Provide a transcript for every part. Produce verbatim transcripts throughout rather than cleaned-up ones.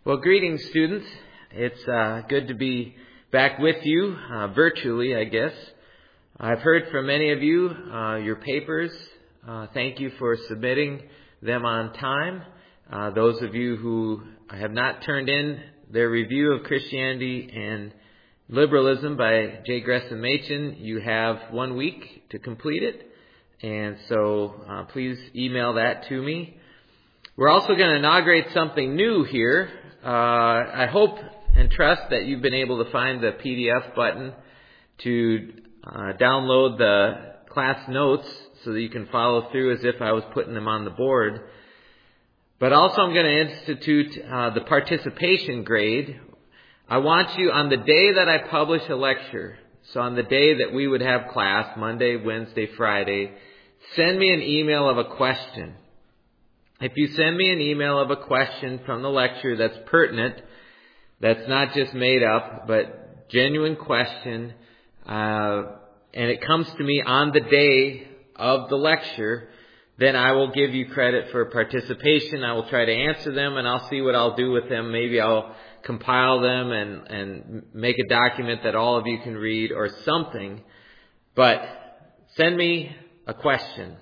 Well, greetings, students. It's uh, good to be back with you, uh, virtually, I guess. I've heard from many of you, uh, your papers. Uh, thank you for submitting them on time. Uh, those of you who have not turned in their review of Christianity and Liberalism by J. Gresham Machen, you have one week to complete it. And so uh, please email that to me. We're also going to inaugurate something new here. Uh, I hope and trust that you've been able to find the P D F button to uh, download the class notes so that you can follow through as if I was putting them on the board. But also I'm going to institute uh, the participation grade. I want you, on the day that I publish a lecture, so on the day that we would have class, Monday, Wednesday, Friday, send me an email of a question. If you send me an email of a question from the lecture that's pertinent, that's not just made up, but genuine question, uh, and it comes to me on the day of the lecture, then I will give you credit for participation. I will try to answer them, and I'll see what I'll do with them. Maybe I'll compile them and, and make a document that all of you can read or something. But send me a question.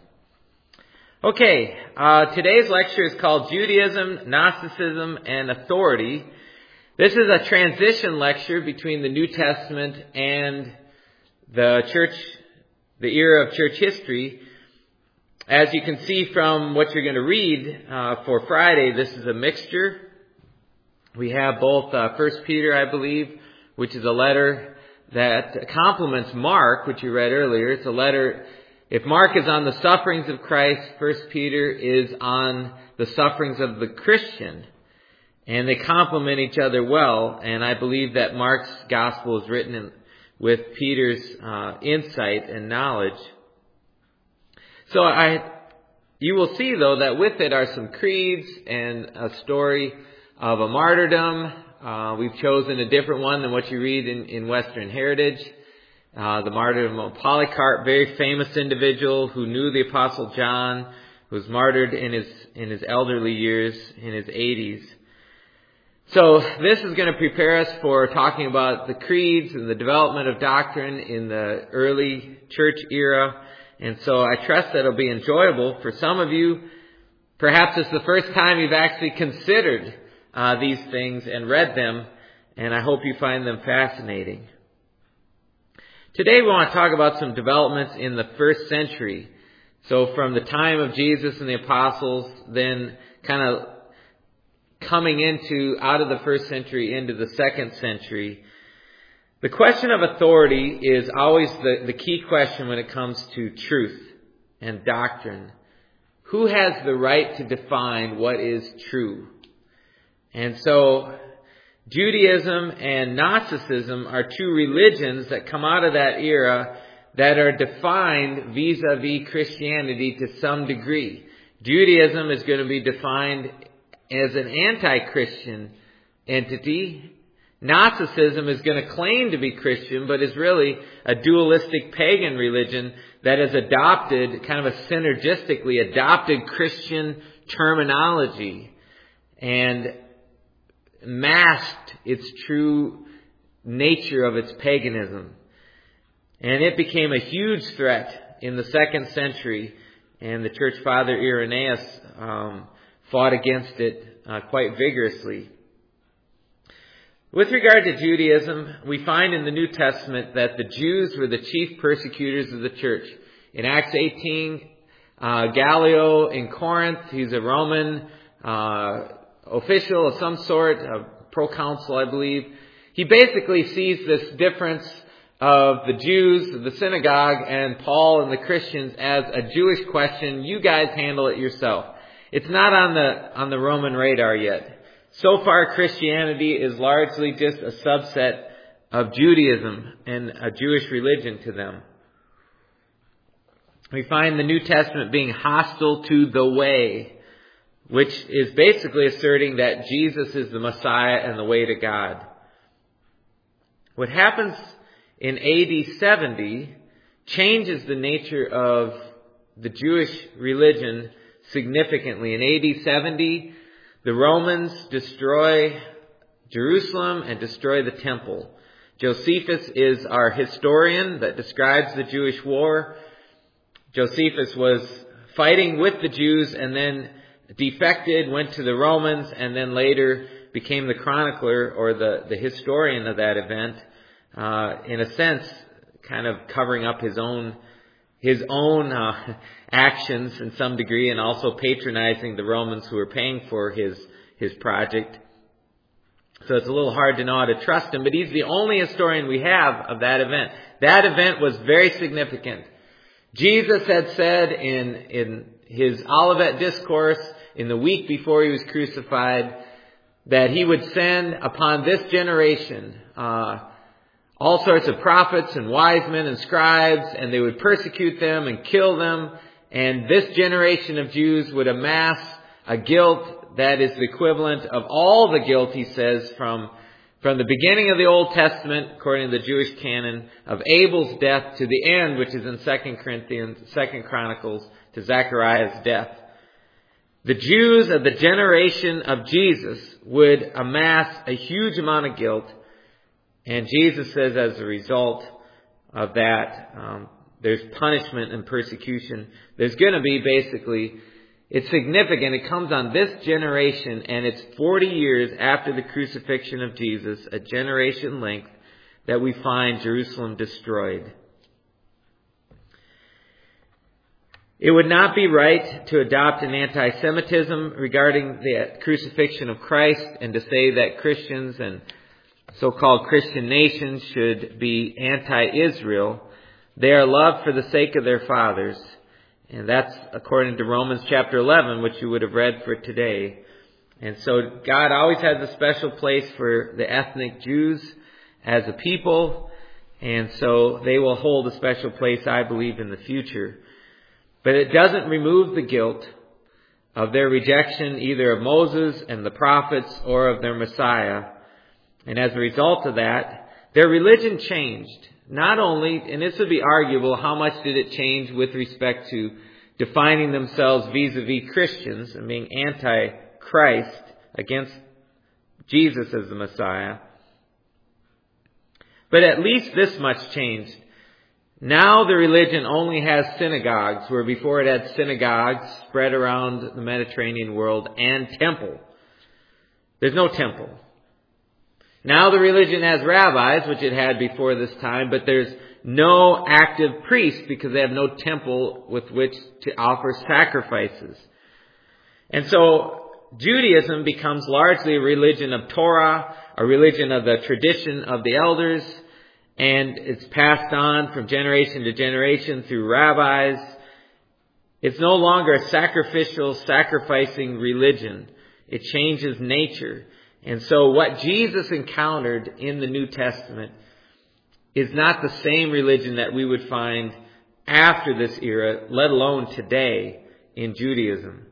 Okay, uh, today's lecture is called Judaism, Gnosticism, and Authority. This is a transition lecture between the New Testament and the church, the era of church history. As you can see from what you're going to read uh, for Friday, this is a mixture. We have both uh, First Peter, I believe, which is a letter that complements Mark, which you read earlier. It's a letter. If Mark is on the sufferings of Christ, First Peter is on the sufferings of the Christian. And they complement each other well. And I believe that Mark's gospel is written in, with Peter's uh, insight and knowledge. So I, you will see, though, that with it are some creeds and a story of a martyrdom. Uh, we've chosen a different one than what you read in, in Western Heritage. Uh, the martyrdom of Polycarp, very famous individual who knew the Apostle John, who was martyred in his in his elderly years, in his eighties. So this is going to prepare us for talking about the creeds and the development of doctrine in the early church era. And so I trust that it'll be enjoyable for some of you. Perhaps it's the first time you've actually considered uh, these things and read them, and I hope you find them fascinating. Today we want to talk about some developments in the first century. So from the time of Jesus and the apostles, then kind of coming into, out of the first century into the second century. The question of authority is always the, the key question when it comes to truth and doctrine. Who has the right to define what is true? And so Judaism and Gnosticism are two religions that come out of that era that are defined vis-a-vis Christianity to some degree. Judaism is going to be defined as an anti-Christian entity. Gnosticism is going to claim to be Christian, but is really a dualistic pagan religion that has adopted, kind of a synergistically adopted Christian terminology and masked its true nature of its paganism. And it became a huge threat in the second century, and the church father Irenaeus um, fought against it uh, quite vigorously. With regard to Judaism, we find in the New Testament that the Jews were the chief persecutors of the church. In Acts eighteen, uh, Gallio in Corinth, he's a Roman uh official of some sort, a proconsul, I believe. He basically sees this difference of the Jews, the synagogue, and Paul and the Christians as a Jewish question. You guys handle it yourself. It's not on the on the Roman radar yet. So far, Christianity is largely just a subset of Judaism and a Jewish religion to them. We find the New Testament being hostile to the way, which is basically asserting that Jesus is the Messiah and the way to God. What happens in A D seventy changes the nature of the Jewish religion significantly. In A D seventy, The Romans destroy Jerusalem and destroy the temple. Josephus is our historian that describes the Jewish war. Josephus was fighting with the Jews and then defected, went to the Romans, and then later became the chronicler or the, the historian of that event. Uh, in a sense, kind of covering up his own his own uh, actions in some degree, and also patronizing the Romans who were paying for his his project. So it's a little hard to know how to trust him, but he's the only historian we have of that event. That event was very significant. Jesus had said in, in his Olivet Discourse in the week before he was crucified that he would send upon this generation uh, all sorts of prophets and wise men and scribes, and they would persecute them and kill them, and this generation of Jews would amass a guilt that is the equivalent of all the guilt, he says, from, from the beginning of the Old Testament, according to the Jewish canon, of Abel's death to the end, which is in Second Corinthians, Second Chronicles, to Zechariah's death. The Jews of the generation of Jesus would amass a huge amount of guilt, and Jesus says as a result of that, um, there's punishment and persecution. There's going to be basically, it's significant. It comes on this generation, and it's forty years after the crucifixion of Jesus, a generation length, that we find Jerusalem destroyed. It would not be right to adopt an anti-Semitism regarding the crucifixion of Christ and to say that Christians and so-called Christian nations should be anti-Israel. They are loved for the sake of their fathers. And that's according to Romans chapter eleven, which you would have read for today. And so God always has a special place for the ethnic Jews as a people. And so they will hold a special place, I believe, in the future. But it doesn't remove the guilt of their rejection either of Moses and the prophets or of their Messiah. And as a result of that, their religion changed. Not only, and this would be arguable, how much did it change with respect to defining themselves vis-a-vis Christians and being anti-Christ against Jesus as the Messiah. But at least this much changed. Now the religion only has synagogues, where before it had synagogues spread around the Mediterranean world, and temple. There's no temple. Now the religion has rabbis, which it had before this time, but there's no active priests because they have no temple with which to offer sacrifices. And so Judaism becomes largely a religion of Torah, a religion of the tradition of the elders, and it's passed on from generation to generation through rabbis. It's no longer a sacrificial, sacrificing religion. It changes nature. And so what Jesus encountered in the New Testament is not the same religion that we would find after this era, let alone today in Judaism.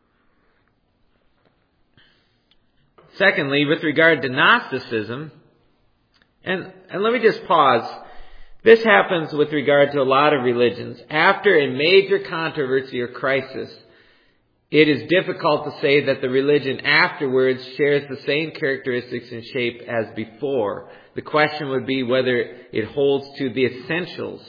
Secondly, with regard to Gnosticism, and, and let me just pause. This happens with regard to a lot of religions. After a major controversy or crisis, it is difficult to say that the religion afterwards shares the same characteristics and shape as before. The question would be whether it holds to the essentials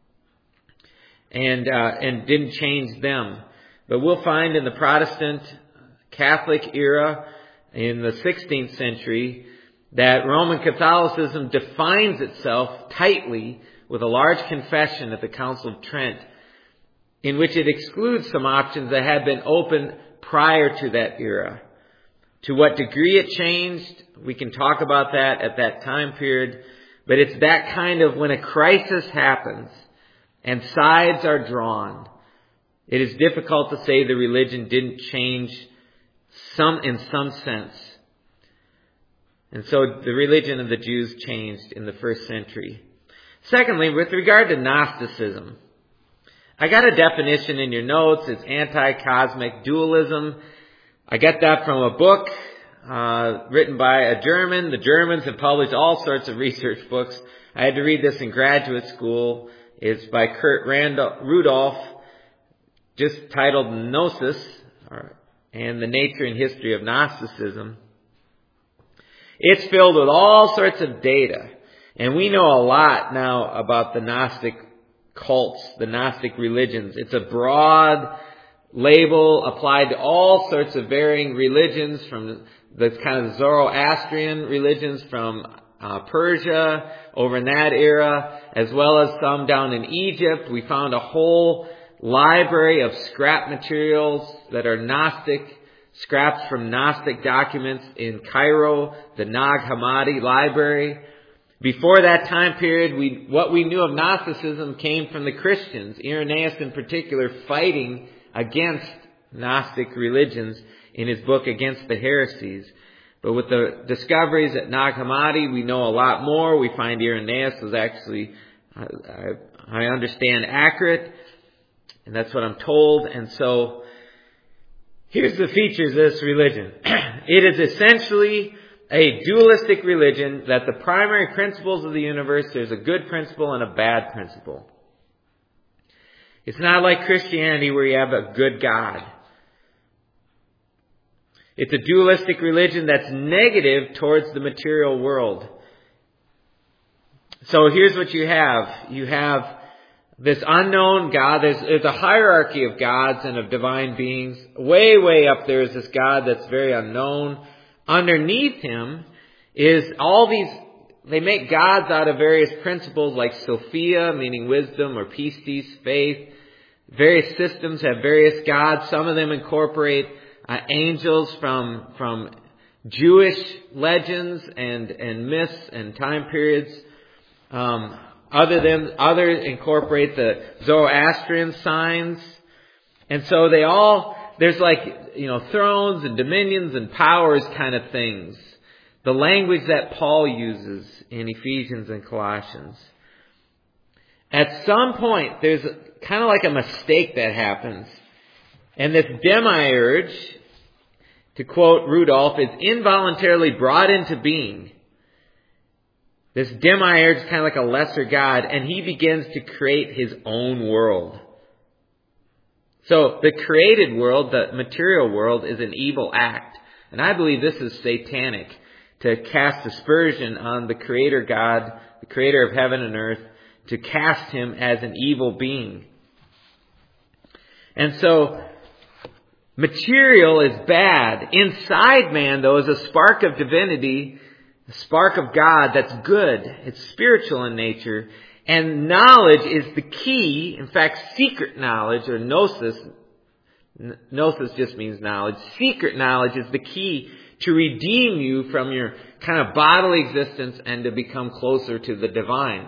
and uh, and didn't change them. But we'll find in the Protestant Catholic era in the sixteenth century that Roman Catholicism defines itself tightly with a large confession at the Council of Trent, in which it excludes some options that had been open prior to that era. To what degree it changed, we can talk about that at that time period, but it's that kind of when a crisis happens and sides are drawn, it is difficult to say the religion didn't change some in some sense. And so the religion of the Jews changed in the first century. Secondly, with regard to Gnosticism, I got a definition in your notes. It's anti-cosmic dualism. I get that from a book uh, written by a German. The Germans have published all sorts of research books. I had to read this in graduate school. It's by Kurt Randolph, Rudolph, just titled Gnosis, or and the nature and history of Gnosticism. It's filled with all sorts of data. And we know a lot now about the Gnostic cults, the Gnostic religions. It's a broad label applied to all sorts of varying religions, from the kind of Zoroastrian religions from uh, Persia over in that era, as well as some down in Egypt. We found a whole library of scrap materials that are Gnostic, scraps from Gnostic documents in Cairo, the Nag Hammadi library. Before that time period, we, what we knew of Gnosticism came from the Christians, Irenaeus in particular, fighting against Gnostic religions in his book Against the Heresies. But with the discoveries at Nag Hammadi, we know a lot more. We find Irenaeus was actually, I, I understand, accurate. And that's what I'm told. And so, here's the features of this religion. It is essentially a dualistic religion that the primary principles of the universe, there's a good principle and a bad principle. It's not like Christianity where you have a good God. It's a dualistic religion that's negative towards the material world. So here's what you have. You have this unknown God. There's, there's a hierarchy of gods and of divine beings. Way, way up there is this God that's very unknown. Underneath him is all these, they make gods out of various principles like Sophia, meaning wisdom, or pistis, faith. Various systems have various gods. Some of them incorporate uh, angels from from Jewish legends and, and myths and time periods. Um, other than others incorporate the Zoroastrian signs. And so they all, there's like, you know, thrones and dominions and powers kind of things. The language that Paul uses in Ephesians and Colossians. At some point, there's a, kind of like a mistake that happens. And this demiurge, to quote Rudolph, is involuntarily brought into being. This demiurge is kind of like a lesser god, and he begins to create his own world. So the created world, the material world, is an evil act. And I believe this is satanic, to cast aspersion on the creator God, the creator of heaven and earth, to cast him as an evil being. And so, material is bad. Inside man, though, is a spark of divinity, a spark of God that's good. It's spiritual in nature. And knowledge is the key. In fact, secret knowledge, or gnosis, gnosis just means knowledge. Secret knowledge is the key to redeem you from your kind of bodily existence and to become closer to the divine.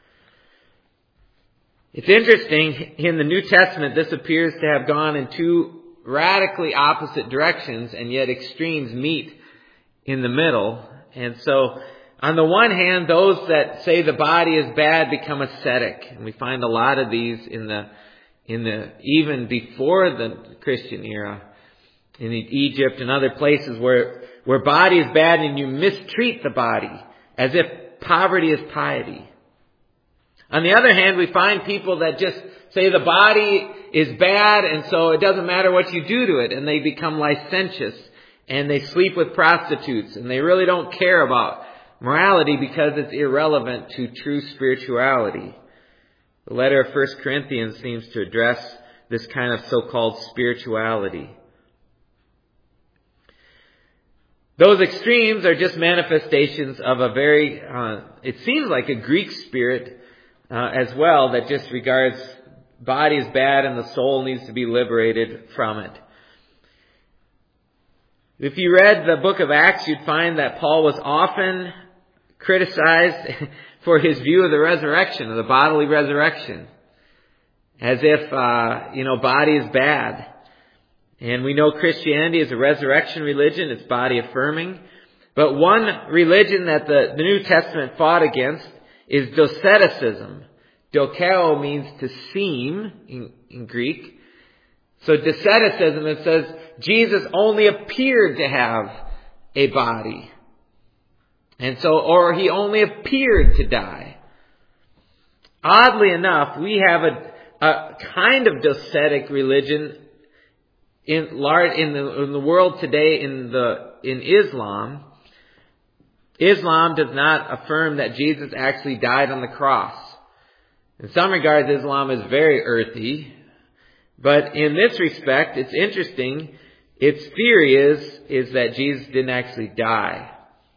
It's interesting, in the New Testament, this appears to have gone in two radically opposite directions, and yet extremes meet in the middle. And so, on the one hand, those that say the body is bad become ascetic. And we find a lot of these in the, in the, even before the Christian era, in Egypt and other places where, where body is bad and you mistreat the body as if poverty is piety. On the other hand, we find people that just say the body is bad and so it doesn't matter what you do to it, and they become licentious and they sleep with prostitutes and they really don't care about morality because it's irrelevant to true spirituality. The letter of First Corinthians seems to address this kind of so-called spirituality. Those extremes are just manifestations of a very, uh, it seems like a Greek spirit uh, as well, that just regards body is bad and the soul needs to be liberated from it. If you read the book of Acts, you'd find that Paul was often criticized for his view of the resurrection, of the bodily resurrection. As if, uh, you know, body is bad. And we know Christianity is a resurrection religion. It's body affirming. But one religion that the, the New Testament fought against is Doceticism. Dokeo means to seem in, in Greek. So Doceticism, it says Jesus only appeared to have a body. And so, or he only appeared to die. Oddly enough, we have a, a kind of docetic religion in large in the in the world today in the in Islam, Islam does not affirm that Jesus actually died on the cross. In some regards, Islam is very earthy, but in this respect, it's interesting. Its theory is is that Jesus didn't actually die.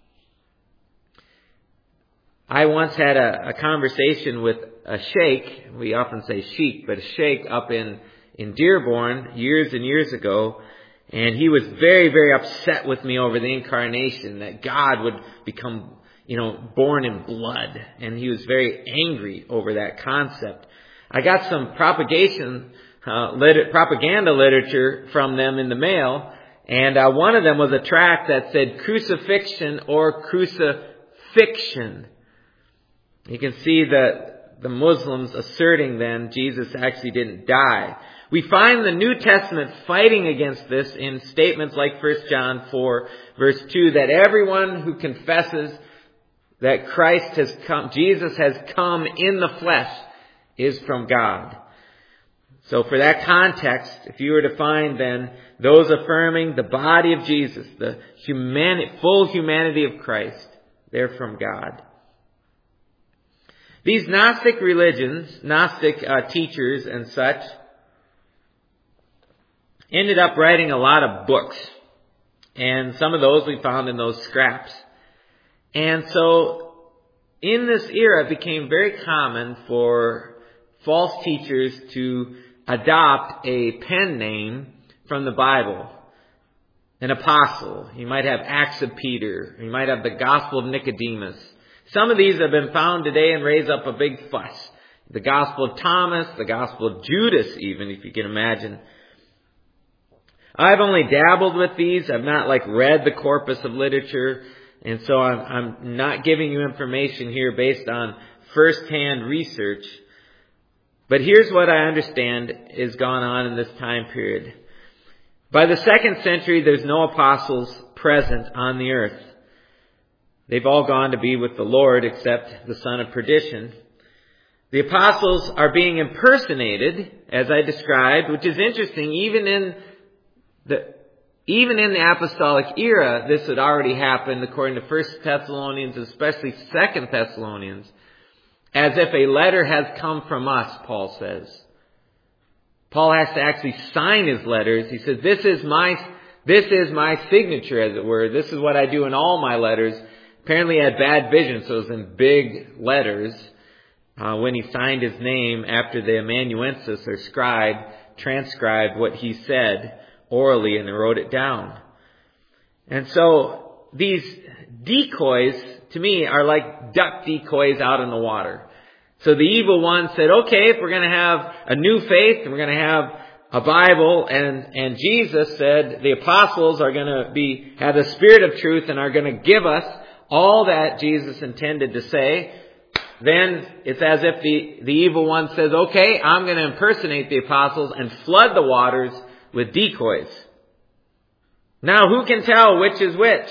I once had a, a conversation with a sheikh. We often say sheikh, but a sheikh up in, in Dearborn years and years ago. And he was very, very upset with me over the incarnation, that God would become, you know, born in blood. And he was very angry over that concept. I got some propagation, uh, lit- propaganda literature from them in the mail. And uh, one of them was a tract that said crucifixion or crucifixion. You can see that the Muslims asserting then Jesus actually didn't die. We find the New Testament fighting against this in statements like First John four verse two, that everyone who confesses that Christ has come, Jesus has come in the flesh, is from God. So for that context, if you were to find then those affirming the body of Jesus, the humanity, full humanity of Christ, they're from God. These Gnostic religions, Gnostic uh, teachers and such, ended up writing a lot of books. And some of those we found in those scraps. And so, in this era, it became very common for false teachers to adopt a pen name from the Bible. An apostle. You might have Acts of Peter. You might have the Gospel of Nicodemus. Some of these have been found today and raise up a big fuss. The Gospel of Thomas, the Gospel of Judas even, if you can imagine. I've only dabbled with these. I've not like read the corpus of literature. And so I'm, I'm not giving you information here based on first-hand research. But here's what I understand is gone on in this time period. By the second century, there's no apostles present on the earth. They've all gone to be with the Lord except the son of perdition. The apostles are being impersonated, as I described, which is interesting. Even in the even in the apostolic era, this had already happened, according to First Thessalonians, especially Second Thessalonians, as if a letter has come from us, Paul says. Paul has to actually sign his letters. He says, "This is my this is my signature, as it were. This is what I do in all my letters." Apparently he had bad vision, so it was in big letters uh, when he signed his name after the amanuensis or scribe transcribed what he said orally and wrote it down. And so these decoys, to me, are like duck decoys out in the water. So the evil one said, okay, if we're going to have a new faith and we're going to have a Bible, and, and Jesus said the apostles are going to be have the Spirit of truth and are going to give us all that Jesus intended to say, then it's as if the, the evil one says, okay, I'm going to impersonate the apostles and flood the waters with decoys. Now who can tell which is which?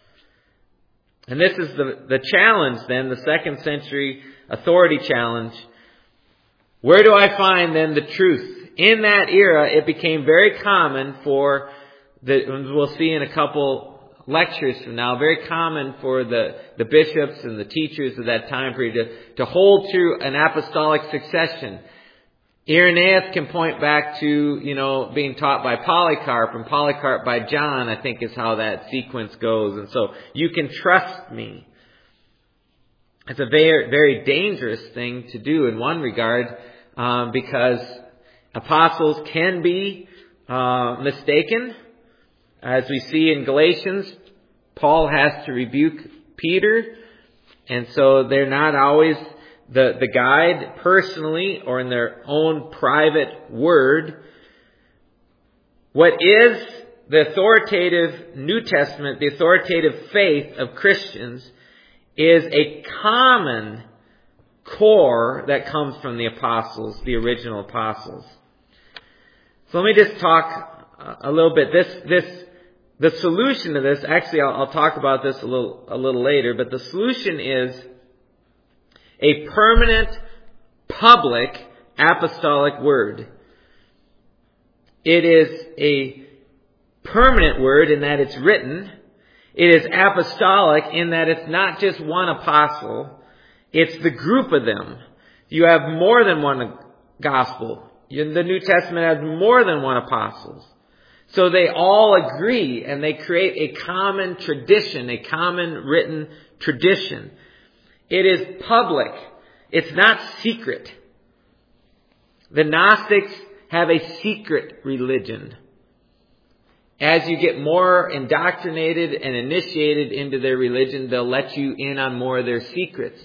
And this is the, the challenge then, the second century authority challenge. Where do I find then the truth? In that era, it became very common for the, we'll see in a couple lectures from now, very common for the, the bishops and the teachers of that time period to, to hold to an apostolic succession. Irenaeus can point back to, you know, being taught by Polycarp, and Polycarp by John, I think is how that sequence goes. And so, you can trust me. It's a very, very dangerous thing to do in one regard, um, because apostles can be uh, mistaken. As we see in Galatians, Paul has to rebuke Peter, and so they're not always the, the guide personally or in their own private word. What is the authoritative New Testament, the authoritative faith of Christians, is a common core that comes from the apostles, the original apostles. So let me just talk a little bit. This, this, the solution to this, actually I'll, I'll talk about this a little, a little later, but the solution is a permanent, public, apostolic word. It is a permanent word in that it's written. It is apostolic in that it's not just one apostle. It's the group of them. You have more than one gospel. The New Testament has more than one apostle. So they all agree and they create a common tradition, a common written tradition. It is public. It's not secret. The Gnostics have a secret religion. As you get more indoctrinated and initiated into their religion, they'll let you in on more of their secrets.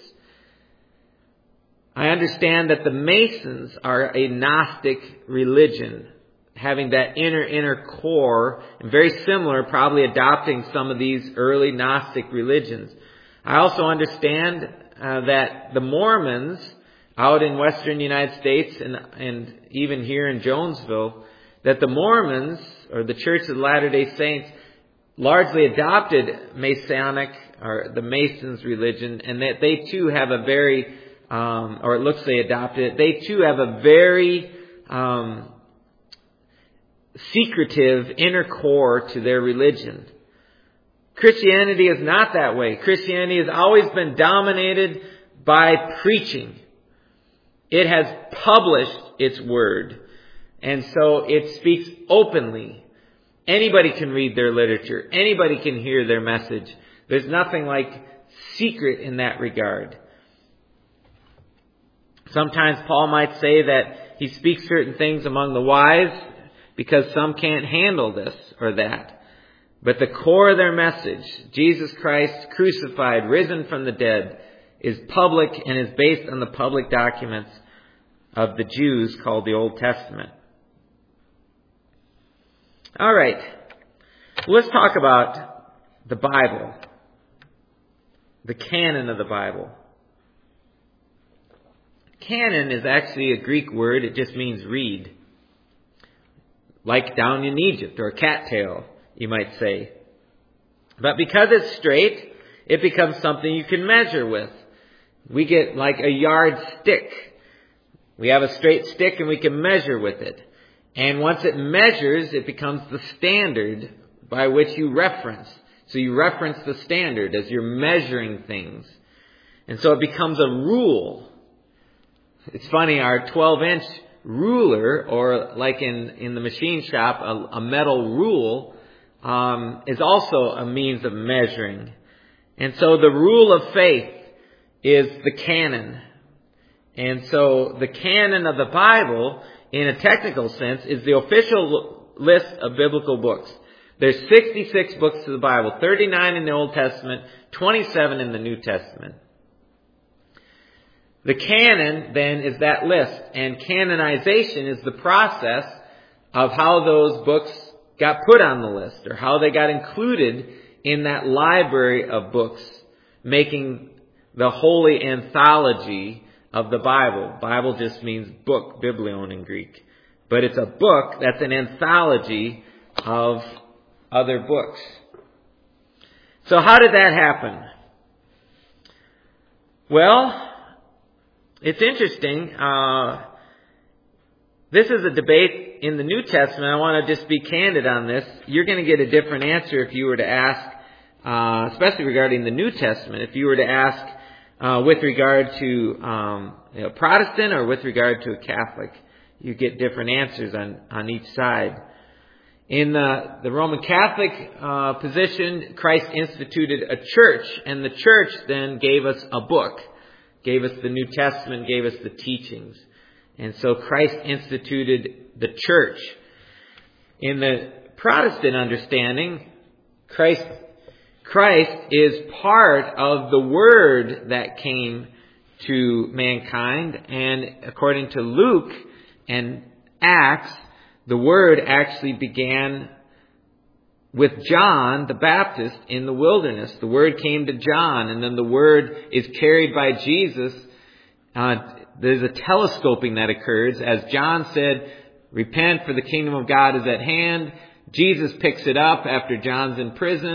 I understand that the Masons are a Gnostic religion, having that inner, inner core, and very similar, probably adopting some of these early Gnostic religions. I also understand uh, that the Mormons out in western United States and, and even here in Jonesville, that the Mormons, or the Church of the Latter-day Saints, largely adopted Masonic, or the Masons religion, and that they too have a very, um, or it looks they adopted it, they too have a very um, secretive inner core to their religion. Christianity is not that way. Christianity has always been dominated by preaching. It has published its word. And so it speaks openly. Anybody can read their literature. Anybody can hear their message. There's nothing like secret in that regard. Sometimes Paul might say that he speaks certain things among the wise because some can't handle this or that. But the core of their message, Jesus Christ crucified, risen from the dead, is public and is based on the public documents of the Jews called the Old Testament. All right. Let's talk about the Bible. The canon of the Bible. Canon is actually a Greek word. It just means reed. Like down in Egypt, or cattail, you might say. But because it's straight, it becomes something you can measure with. We get like a yardstick. We have a straight stick and we can measure with it. And once it measures, it becomes the standard by which you reference. So you reference the standard as you're measuring things. And so it becomes a rule. It's funny, our twelve-inch ruler, or like in, in the machine shop, a, a metal rule, um, is also a means of measuring. And so the rule of faith is the canon. And so the canon of the Bible, in a technical sense, is the official list of biblical books. There's sixty-six books to the Bible, thirty-nine in the Old Testament, twenty-seven in the New Testament. The canon, then, is that list, and canonization is the process of how those books got put on the list, or how they got included in that library of books, making the holy anthology of the Bible. Bible just means book, biblion in Greek. But it's a book that's an anthology of other books. So how did that happen? Well, it's interesting. Uh, this is a debate in the New Testament. I want to just be candid on this. You're going to get a different answer if you were to ask, uh, especially regarding the New Testament, if you were to ask uh, with regard to um, you know, Protestant or with regard to a Catholic. You get different answers on, on each side. In the, the Roman Catholic uh, position, Christ instituted a church, and the church then gave us a book, gave us the New Testament, gave us the teachings. And so Christ instituted the church. In the Protestant understanding, Christ, Christ is part of the Word that came to mankind, and according to Luke and Acts, the Word actually began with John the Baptist in the wilderness. The Word came to John, and then the Word is carried by Jesus. Uh, there's a telescoping that occurs. As John said, repent for the kingdom of God is at hand. Jesus picks it up after John's imprisoned,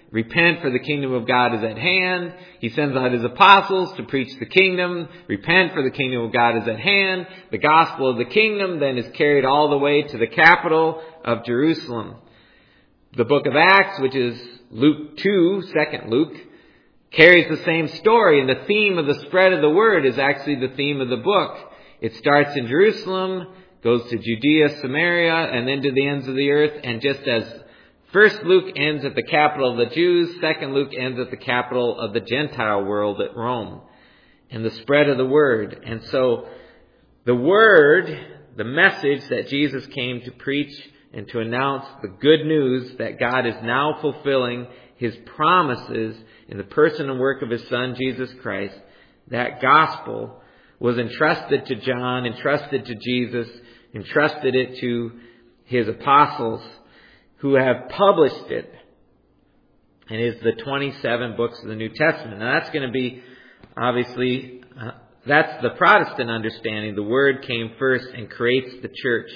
Repent, for the kingdom of God is at hand. He sends out his apostles to preach the kingdom. Repent, for the kingdom of God is at hand. The gospel of the kingdom then is carried all the way to the capital of Jerusalem. The book of Acts, which is Luke two, second Luke, carries the same story, and the theme of the spread of the word is actually the theme of the book. It starts in Jerusalem, goes to Judea, Samaria, and then to the ends of the earth, and just as First Luke ends at the capital of the Jews, Second Luke ends at the capital of the Gentile world at Rome, and the spread of the word. And so the word, the message that Jesus came to preach and to announce the good news that God is now fulfilling his promises in the person and work of his Son, Jesus Christ, that gospel was entrusted to John, entrusted to Jesus, entrusted it to his apostles, who have published it, and is the twenty-seven books of the New Testament. Now that's going to be, obviously, uh, that's the Protestant understanding. The Word came first and creates the church.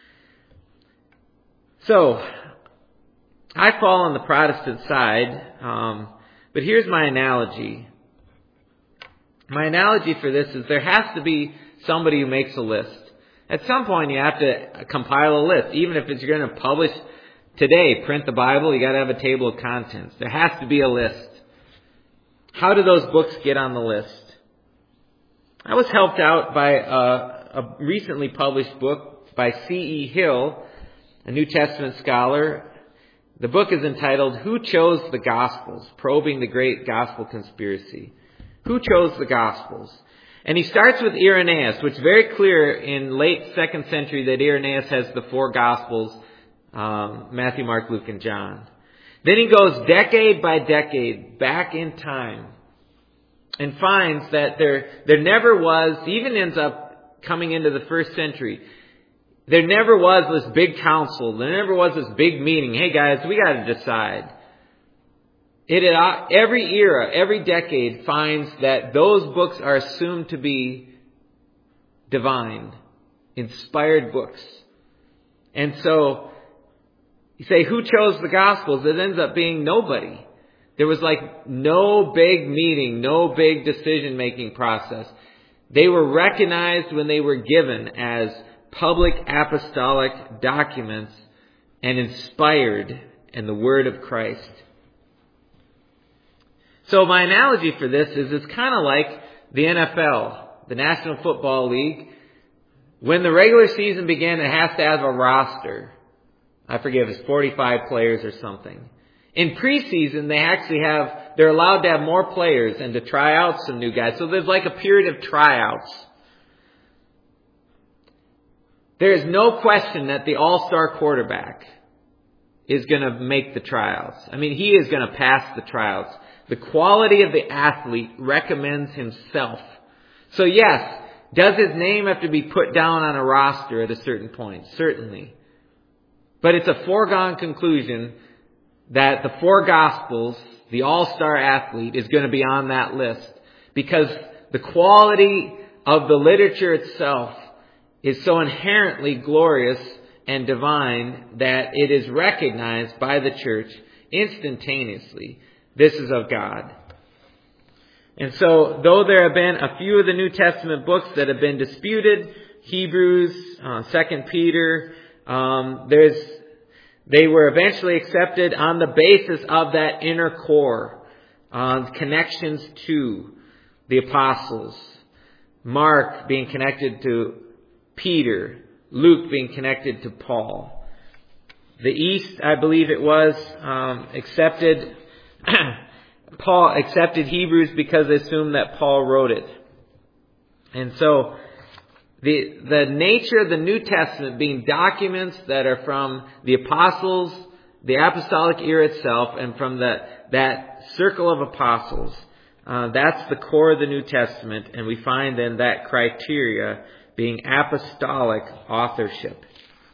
So, I fall on the Protestant side, um, but here's my analogy. My analogy for this is there has to be somebody who makes a list. At some point you have to compile a list, even if it's you're going to publish today, print the Bible, you got to have a table of contents. There has to be a list. How do those books get on the list? I was helped out by a, a recently published book by C E Hill, a New Testament scholar. The book is entitled, Who Chose the Gospels? Probing the Great Gospel Conspiracy. Who chose the Gospels? And he starts with Irenaeus, which is very clear in late second century that Irenaeus has the four Gospels, Um, Matthew, Mark, Luke, and John. Then he goes decade by decade back in time and finds that there, there never was, even ends up coming into the first century, there never was this big council. There never was this big meeting. Hey guys, we got to decide. It had, every era, every decade finds that those books are assumed to be divine, inspired books. And so, you say, who chose the Gospels? It ends up being nobody. There was like no big meeting, no big decision-making process. They were recognized when they were given as public apostolic documents and inspired in the Word of Christ. So my analogy for this is it's kind of like the N F L, the National Football League. When the regular season began, it has to have a roster. I forget if it's forty-five players or something. In preseason, they actually have, they're allowed to have more players and to try out some new guys. So there's like a period of tryouts. There is no question that the all-star quarterback is going to make the tryouts. I mean, he is going to pass the tryouts. The quality of the athlete recommends himself. So yes, does his name have to be put down on a roster at a certain point? Certainly. But it's a foregone conclusion that the four Gospels, the all-star athlete, is going to be on that list. Because the quality of the literature itself is so inherently glorious and divine that it is recognized by the church instantaneously. This is of God. And so, though there have been a few of the New Testament books that have been disputed, Hebrews, uh, Second Peter, Um, there's, they were eventually accepted on the basis of that inner core, uh, connections to the apostles. Mark being connected to Peter, Luke being connected to Paul. The East, I believe it was, um, accepted, Paul accepted Hebrews because they assumed that Paul wrote it. And so, The, the nature of the New Testament being documents that are from the apostles, the apostolic era itself, and from the, that circle of apostles, uh, that's the core of the New Testament, and we find then that criteria being apostolic authorship.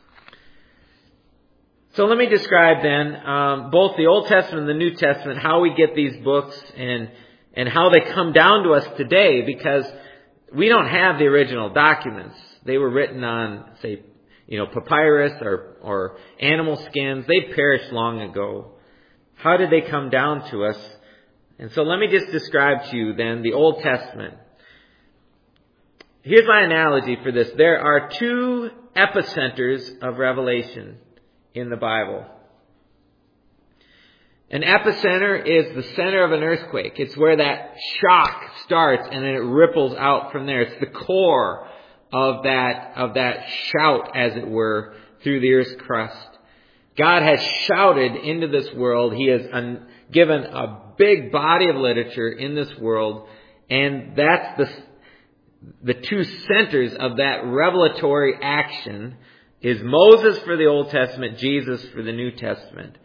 So let me describe then um, both the Old Testament and the New Testament, how we get these books and and how they come down to us today, because we don't have the original documents. They were written on, say, you know, papyrus or, or animal skins. They perished long ago. How did they come down to us? And so let me just describe to you then the Old Testament. Here's my analogy for this. There are two epicenters of revelation in the Bible. An epicenter is the center of an earthquake. It's where that shock starts and then it ripples out from there. It's the core of that, of that shout, as it were, through the earth's crust. God has shouted into this world. He has un- given a big body of literature in this world, and that's the the two centers of that revelatory action is Moses for the Old Testament, Jesus for the New Testament.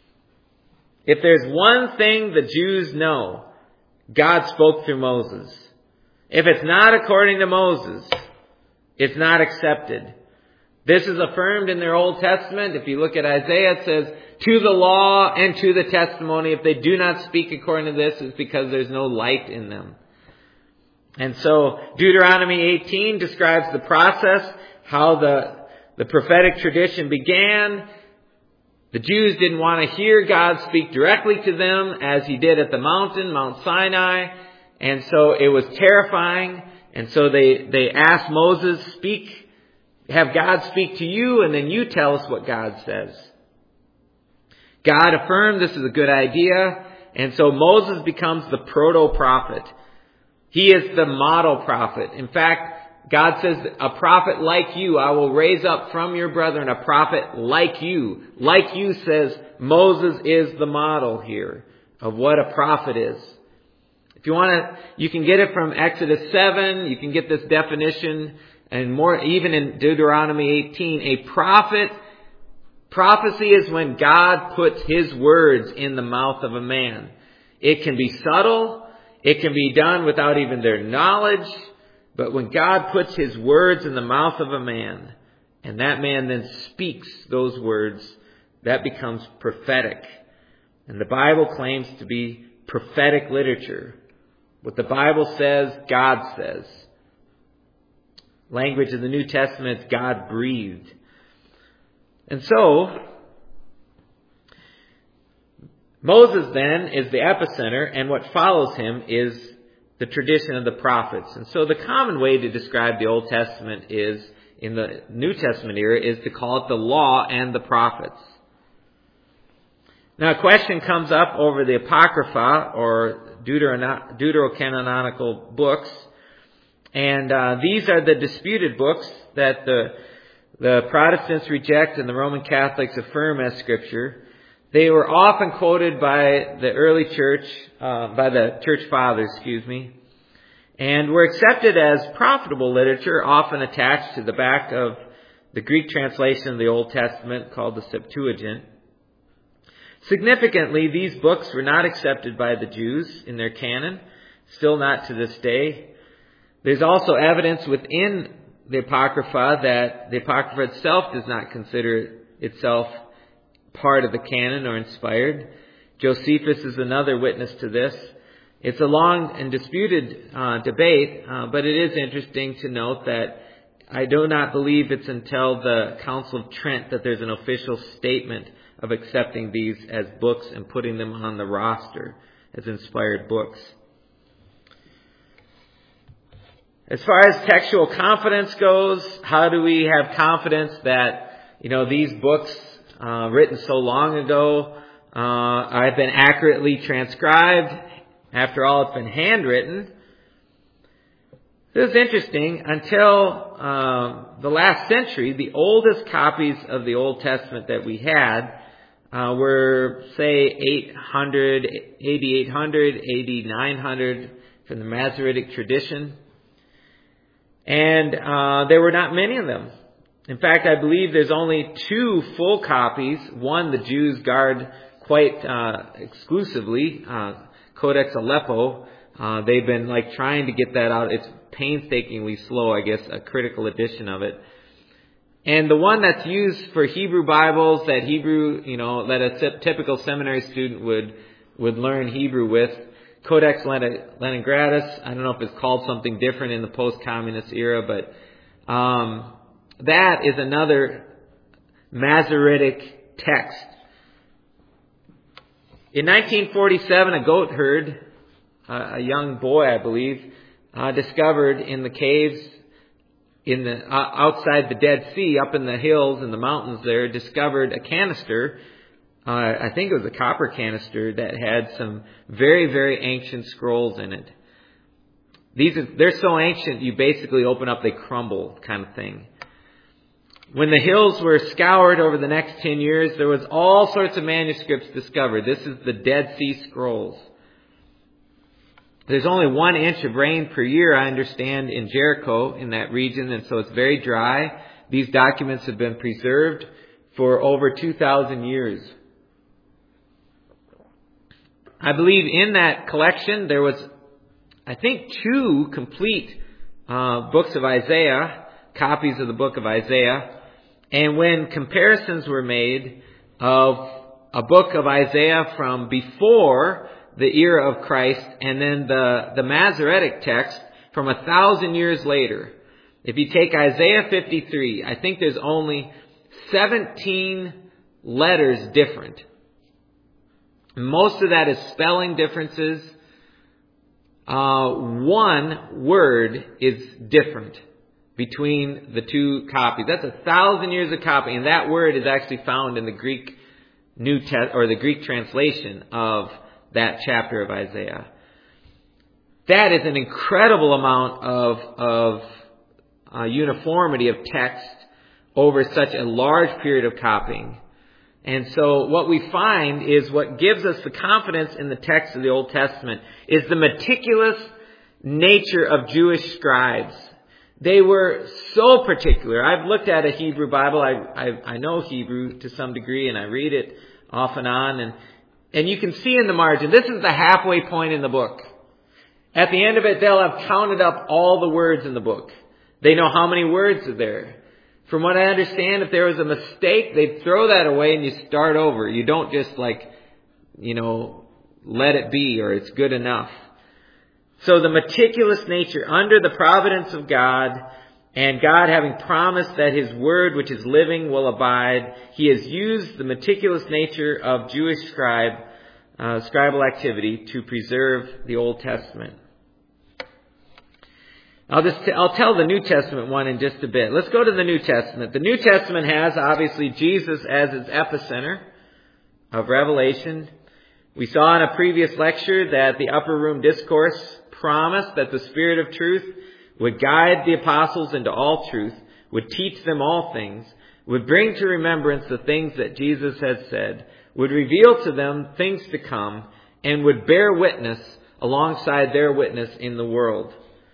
If there's one thing the Jews know, God spoke through Moses. If it's not according to Moses, it's not accepted. This is affirmed in their Old Testament. If you look at Isaiah, it says, to the law and to the testimony. If they do not speak according to this, it's because there's no light in them. And so Deuteronomy eighteen describes the process, how the, the prophetic tradition began. The Jews didn't want to hear God speak directly to them as he did at the mountain, Mount Sinai. And so it was terrifying. And so they, they asked Moses, speak, have God speak to you, and then you tell us what God says. God affirmed this is a good idea. And so Moses becomes the proto-prophet. He is the model prophet. In fact, God says, a prophet like you, I will raise up from your brethren, a prophet like you. Like you says, Moses is the model here of what a prophet is. If you want to, you can get it from Exodus seven. You can get this definition, and more, even in Deuteronomy eighteen. A prophet, prophecy is when God puts his words in the mouth of a man. It can be subtle. It can be done without even their knowledge. But when God puts his words in the mouth of a man, and that man then speaks those words, that becomes prophetic. And the Bible claims to be prophetic literature. What the Bible says, God says. Language of the New Testament is God breathed. And so, Moses then is the epicenter, and what follows him is the tradition of the prophets. And so the common way to describe the Old Testament is, in the New Testament era, is to call it the law and the prophets. Now a question comes up over the Apocrypha, or Deuteron- Deuterocanonical books. And uh, these are the disputed books that the, the Protestants reject and the Roman Catholics affirm as Scripture. They were often quoted by the early church, uh, by the church fathers, excuse me, and were accepted as profitable literature, often attached to the back of the Greek translation of the Old Testament called the Septuagint. Significantly, these books were not accepted by the Jews in their canon, still not to this day. There's also evidence within the Apocrypha that the Apocrypha itself does not consider itself part of the canon or inspired. Josephus is another witness to this. It's a long and disputed uh, debate, uh, but it is interesting to note that I do not believe it's until the Council of Trent that there's an official statement of accepting these as books and putting them on the roster as inspired books. As far as textual confidence goes, how do we have confidence that, you know, these books uh, written so long ago uh, have been accurately transcribed? After all, it's been handwritten. This is interesting. Until uh, the last century, the oldest copies of the Old Testament that we had uh, were, say, eight hundred, A D eight hundred, A D nine hundred from the Masoretic tradition. And uh, there were not many of them. In fact, I believe there's only two full copies. One the Jews guard quite uh, exclusively, uh, Codex Aleppo. Uh, they've been like trying to get that out. It's painstakingly slow, I guess, a critical edition of it. And the one that's used for Hebrew Bibles, that Hebrew, you know, that a typical seminary student would would learn Hebrew with, Codex Leningratus. I don't know if it's called something different in the post-communist era, but um, that is another Masoretic text. In nineteen forty-seven, a goat herd, uh, a young boy, I believe, uh, discovered in the caves in the uh, outside the Dead Sea, up in the hills and the mountains there, discovered a canister. Uh, I think it was a copper canister that had some very, very ancient scrolls in it. These are, they're so ancient, you basically open up, they crumble kind of thing. When the hills were scoured over the next ten years, there was all sorts of manuscripts discovered. This is the Dead Sea Scrolls. There's only one inch of rain per year, I understand, in Jericho, in that region, and so it's very dry. These documents have been preserved for over two thousand years. I believe in that collection there was, I think, two complete uh, books of Isaiah, copies of the book of Isaiah. And when comparisons were made of a book of Isaiah from before the era of Christ and then the, the Masoretic text from a thousand years later, if you take Isaiah fifty-three, I think there's only seventeen letters different. Most of that is spelling differences. Uh, one word is different between the two copies. That's a thousand years of copy, and that word is actually found in the Greek New Test or the Greek translation of that chapter of Isaiah. That is an incredible amount of of uh, uniformity of text over such a large period of copying. And so what we find is what gives us the confidence in the text of the Old Testament is the meticulous nature of Jewish scribes. They were so particular. I've looked at a Hebrew Bible. I, I, I know Hebrew to some degree, and I read it off and on. And, and you can see in the margin, this is the halfway point in the book. At the end of it, they'll have counted up all the words in the book. They know how many words are there. From what I understand, if there was a mistake, they'd throw that away and you start over. You don't just like, you know, let it be or it's good enough. So the meticulous nature under the providence of God and God having promised that His word, which is living, will abide, He has used the meticulous nature of Jewish scribe, uh, scribal activity to preserve the Old Testament. I'll just, t- I'll tell the New Testament one in just a bit. Let's go to the New Testament. The New Testament has, obviously, Jesus as its epicenter of revelation. We saw in a previous lecture that the Upper Room Discourse promised that the Spirit of truth would guide the apostles into all truth, would teach them all things, would bring to remembrance the things that Jesus had said, would reveal to them things to come, and would bear witness alongside their witness in the world.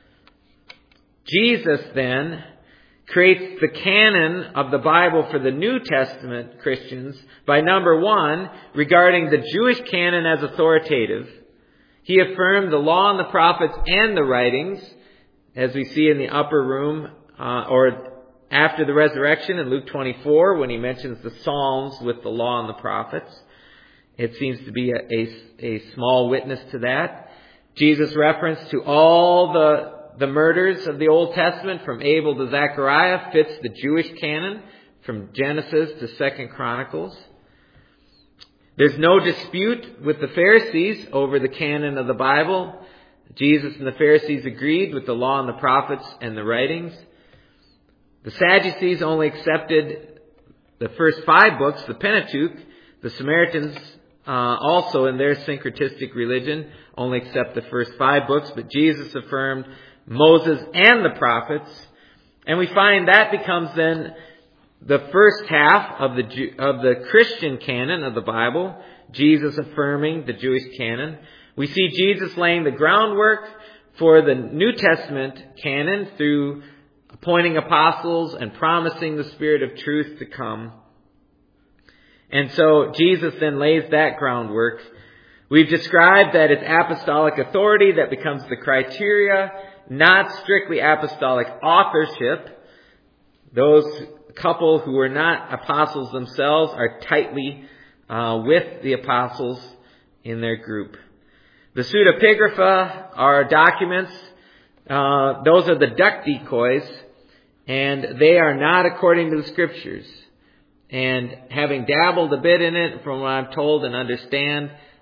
Jesus then creates the canon of the Bible for the New Testament Christians by, number one, regarding the Jewish canon as authoritative. He affirmed the law and the prophets and the writings, as we see in the upper room, uh, or after the resurrection in Luke twenty-four, when he mentions the Psalms with the law and the prophets. It seems to be a, a, a small witness to that. Jesus' reference to all the The murders of the Old Testament from Abel to Zechariah fits the Jewish canon from Genesis to Second Chronicles. There's no dispute with the Pharisees over the canon of the Bible. Jesus and the Pharisees agreed with the law and the prophets and the writings. The Sadducees only accepted the first five books, the Pentateuch. The Samaritans uh, also in their syncretistic religion only accept the first five books, but Jesus affirmed Moses and the prophets. And we find that becomes then the first half of the of the Christian canon of the Bible, Jesus affirming the Jewish canon. We see Jesus laying the groundwork for the New Testament canon through appointing apostles and promising the Spirit of truth to come. And so Jesus then lays that groundwork. We've described that it's apostolic authority that becomes the criteria, not strictly apostolic authorship. Those couple who are not apostles themselves are tightly uh, with the apostles in their group. The pseudepigrapha are documents. Uh, those are the duck decoys, and they are not according to the Scriptures. And having dabbled a bit in it, from what I'm told and understand,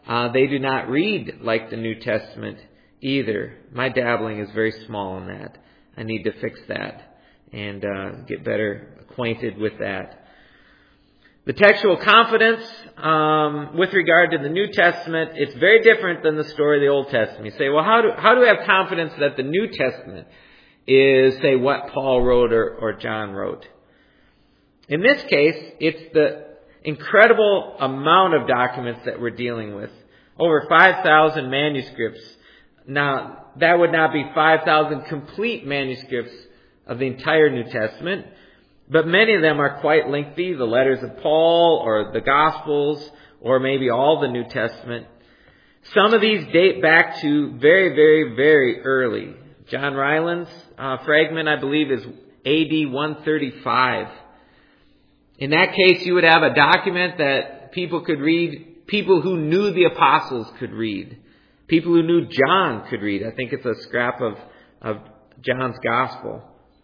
uh, they do not read like the New Testament either. My dabbling is very small in that. I need to fix that and uh, get better acquainted with that. The textual confidence um, with regard to the New Testament, it's very different than the story of the Old Testament. You say, well, how do how do we have confidence that the New Testament is, say, what Paul wrote or, or John wrote? In this case, it's the incredible amount of documents that we're dealing with. Over five thousand manuscripts. Now, that would not be five thousand complete manuscripts of the entire New Testament, but many of them are quite lengthy. The letters of Paul or the Gospels or maybe all the New Testament. Some of these date back to very, very, very early. John Ryland's uh, fragment, I believe, is A D one thirty-five. In that case, you would have a document that people could read, people who knew the apostles could read, people who knew John could read. I think it's a scrap of, of John's Gospel.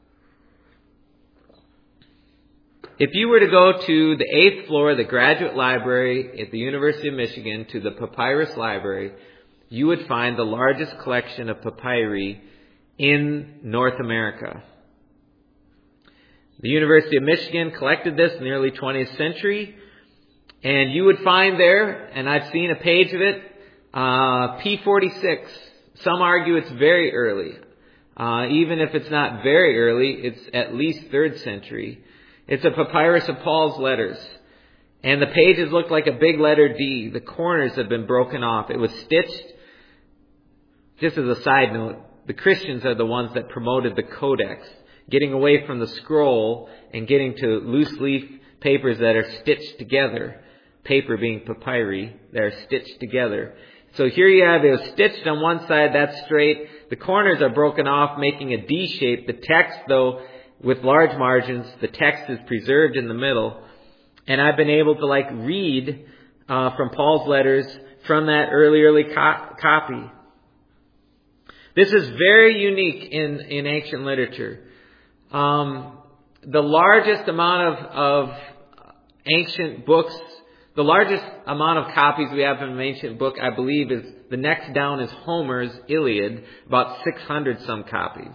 If you were to go to the eighth floor of the Graduate Library at the University of Michigan, to the Papyrus Library, you would find the largest collection of papyri in North America. The University of Michigan collected this in the early twentieth century, and you would find there, and I've seen a page of it, uh, P forty-six. Some argue it's very early. Uh, even if it's not very early, it's at least third century. It's a papyrus of Paul's letters. And the pages look like a big letter D. The corners have been broken off. It was stitched. Just as a side note, the Christians are the ones that promoted the Codex, getting away from the scroll and getting to loose leaf papers that are stitched together. Paper being papyri, that are stitched together. So here you have it was stitched on one side, that's straight. The corners are broken off, making a D shape. The text, though, with large margins, the text is preserved in the middle. And I've been able to like read uh, from Paul's letters from that early, early co- copy. This is very unique in, in ancient literature. Um, the largest amount of, of ancient books, the largest amount of copies we have from an ancient book, I believe, is the next down is Homer's Iliad, about six hundred some copies.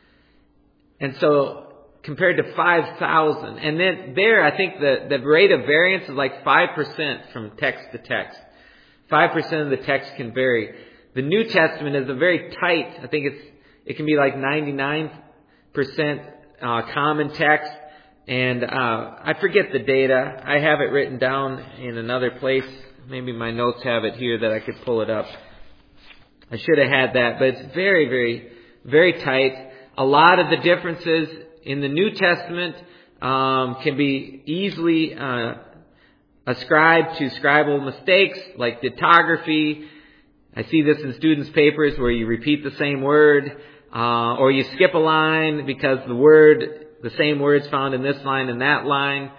And so, compared to five thousand. And then there, I think the, the rate of variance is like five percent from text to text. five percent of the text can vary. The New Testament is a very tight, I think it's it can be like ninety-nine percent uh, common text. And uh, I forget the data. I have it written down in another place. Maybe my notes have it here that I could pull it up. I should have had that. But it's very, very, very tight. A lot of the differences in the New Testament um, can be easily uh, ascribed to scribal mistakes like ditography. I see this in students' papers where you repeat the same word, uh, or you skip a line because the word, the same word's found in this line and that line.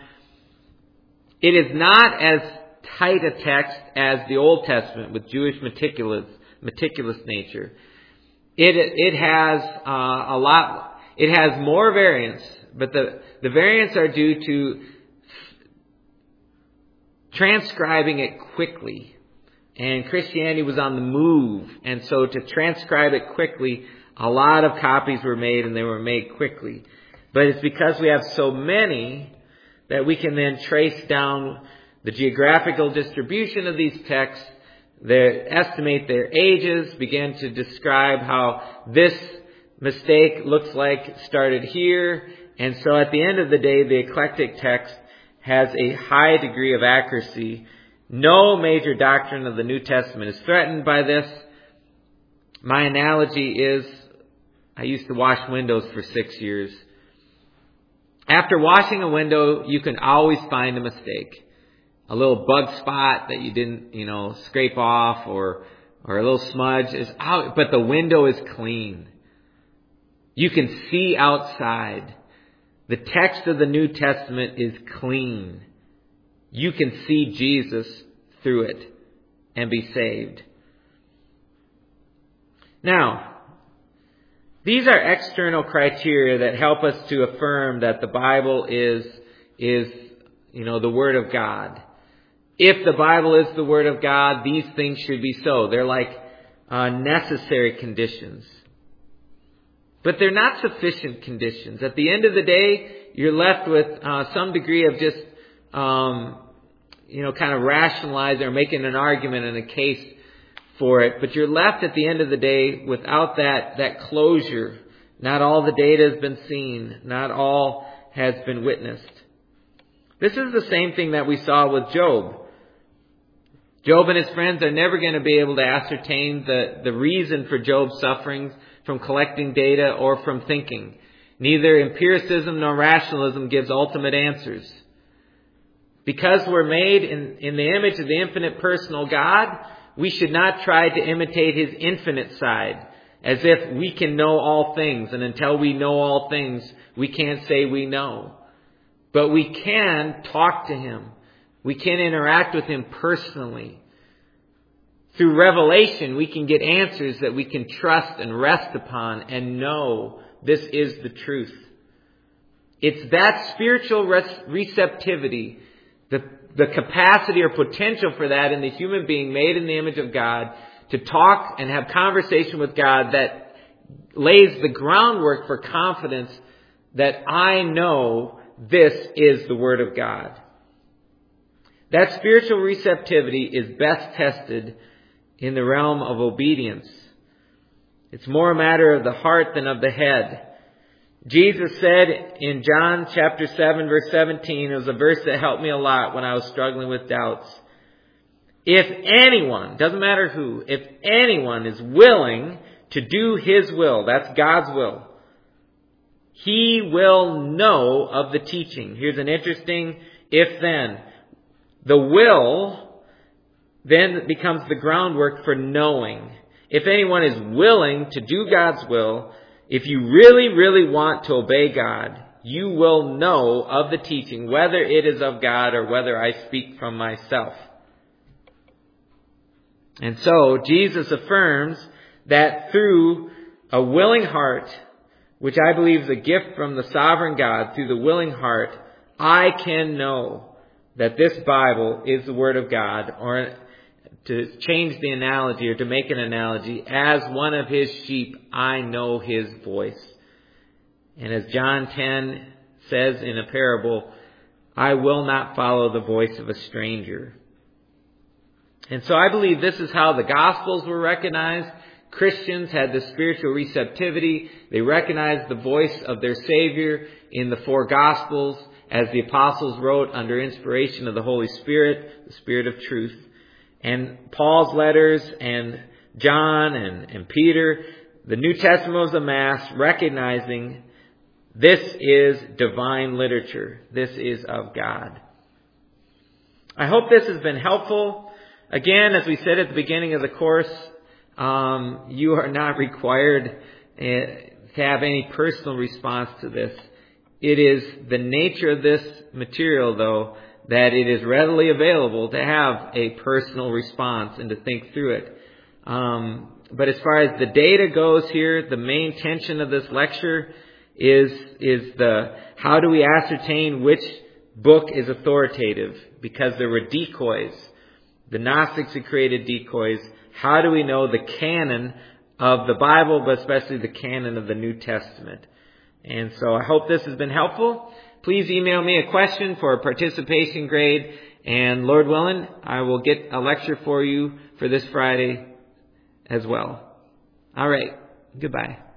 It is not as tight a text as the Old Testament with Jewish meticulous, meticulous nature. It it has uh, a lot. It has more variance, but the, the variance are due to transcribing it quickly. And Christianity was on the move. And so to transcribe it quickly, a lot of copies were made and they were made quickly. But it's because we have so many that we can then trace down the geographical distribution of these texts, they estimate their ages, begin to describe how this mistake looks like started here. And so at the end of the day, the eclectic text has a high degree of accuracy. No major doctrine of the New Testament is threatened by this. My analogy is, I used to wash windows for six years. After washing a window, you can always find a mistake. A little bug spot that you didn't, you know, scrape off, or or a little smudge is out, but the window is clean. You can see outside. The text of the New Testament is clean. You can see Jesus through it and be saved. Now, these are external criteria that help us to affirm that the Bible is, is, you know, the Word of God. if the Bible is the Word of God, these things should be so. They're like uh, necessary conditions. But they're not sufficient conditions. At the end of the day, you're left with uh, some degree of just, um, you know, kind of rationalizing or making an argument and a case for it. But you're left at the end of the day without that, that closure. Not all the data has been seen. Not all has been witnessed. This is the same thing that we saw with Job. Job and his friends are never going to be able to ascertain the, the reason for Job's sufferings from collecting data or from thinking. Neither empiricism nor rationalism gives ultimate answers. Because we're made in, in the image of the infinite personal God, we should not try to imitate His infinite side, as if we can know all things, and until we know all things, we can't say we know. But we can talk to Him. We can interact with Him personally. Through revelation, we can get answers that we can trust and rest upon and know this is the truth. It's that spiritual receptivity, the, the capacity or potential for that in the human being made in the image of God to talk and have conversation with God that lays the groundwork for confidence that I know this is the Word of God. That spiritual receptivity is best tested in the realm of obedience. It's more a matter of the heart than of the head. Jesus said in John chapter seven, verse seventeen, it was a verse that helped me a lot when I was struggling with doubts. If anyone, doesn't matter who, if anyone is willing to do His will, that's God's will, he will know of the teaching. Here's an interesting if then. The will then becomes the groundwork for knowing. If anyone is willing to do God's will, if you really, really want to obey God, you will know of the teaching, whether it is of God or whether I speak from myself. And so Jesus affirms that through a willing heart, which I believe is a gift from the sovereign God, through the willing heart, I can know that this Bible is the Word of God, or to change the analogy or to make an analogy, as one of His sheep, I know His voice. And as John ten says in a parable, I will not follow the voice of a stranger. And so I believe this is how the Gospels were recognized. Christians had the spiritual receptivity. They recognized the voice of their Savior in the four Gospels, as the apostles wrote under inspiration of the Holy Spirit, the Spirit of truth. And Paul's letters and John and, and Peter, the New Testament was amassed recognizing this is divine literature. This is of God. I hope this has been helpful. Again, as we said at the beginning of the course, um, you are not required uh, to have any personal response to this. It is the nature of this material, though, that it is readily available to have a personal response and to think through it. Um, but as far as the data goes here, the main tension of this lecture is, is the how do we ascertain which book is authoritative? Because there were decoys. The Gnostics had created decoys. How do we know the canon of the Bible, but especially the canon of the New Testament? And so I hope this has been helpful. Please email me a question for a participation grade. And Lord willing, I will get a lecture for you for this Friday as well. All right. Goodbye.